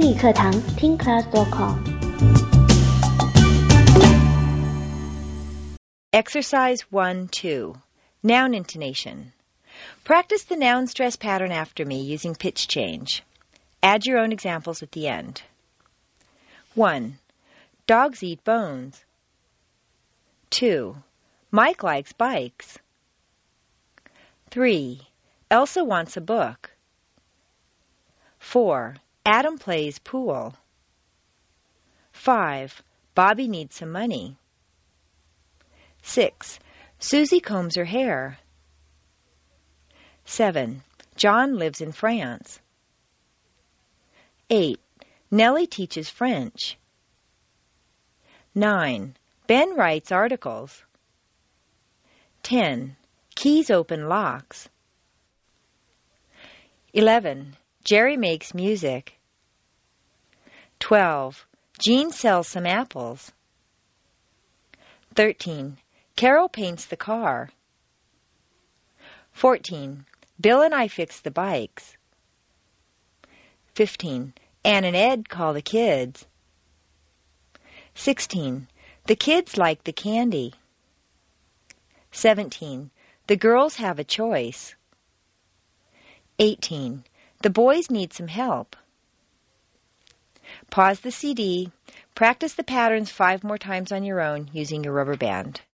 英语课堂听 class.com。 Exercise 1-2. Noun intonation. Practice the noun stress pattern after me using pitch change. Add your own examples at the end. 1. Dogs eat bones. 2. Mike likes bikes. 3. Elsa wants a book. 4. Adam plays pool. 5. Bobby needs some money. 6. Susie combs her hair. 7. John lives in France. 8. Nellie teaches French. 9. Ben writes articles. 10. Keys open locks. 11. Jerry makes music. 12. Jean sells some apples. 13. Carol paints the car. 14. Bill and I fix the bikes. 15. Ann and Ed call the kids. 16. The kids like the candy. 17. The girls have a choice. 18. The boys need some help. Pause the CD. Practice the patterns 5 more times on your own using your rubber band.